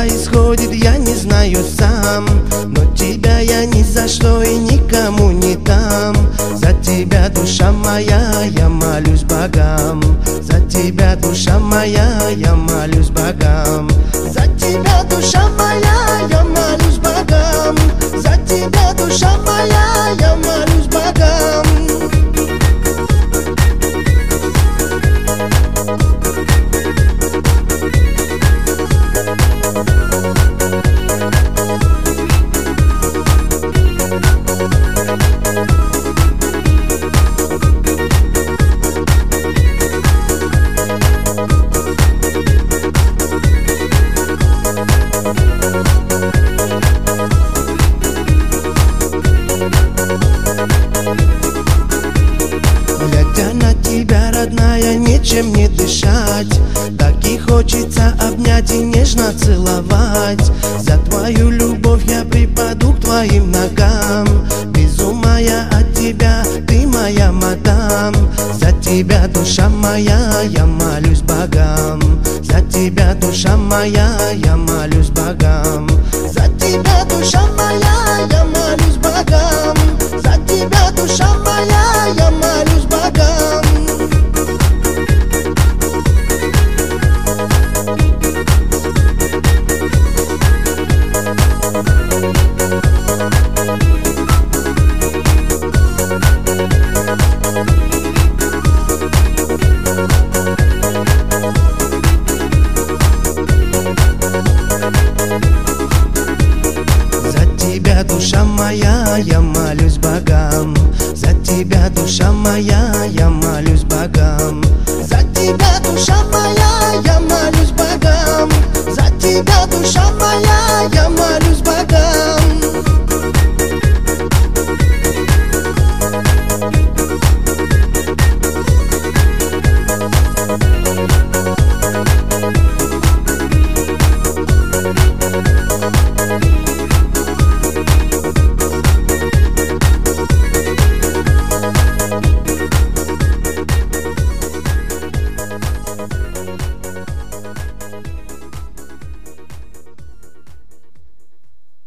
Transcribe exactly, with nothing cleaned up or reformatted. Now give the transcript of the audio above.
происходит, я не знаю сам, но тебя я ни за что и никому не дам. За тебя, душа моя, я молюсь богам. За тебя, душа моя, я молюсь богам. За тебя, душа моя, я молюсь богам. За тебя, душа моя, я молюсь богам. Глядя на тебя, родная, нечем не дышать. Так и хочется обнять и нежно целовать. За твою любовь я припаду к твоим ногам. Без ума я от тебя, ты моя мадам. За тебя, душа моя, я молюсь богам. За тебя, душа моя, я молюсь богам. За тебя, душа моя, я молюсь богам. За тебя, душа моя, я молюсь богам. За тебя, душа моя, я молюсь богам. За тебя, душа моя,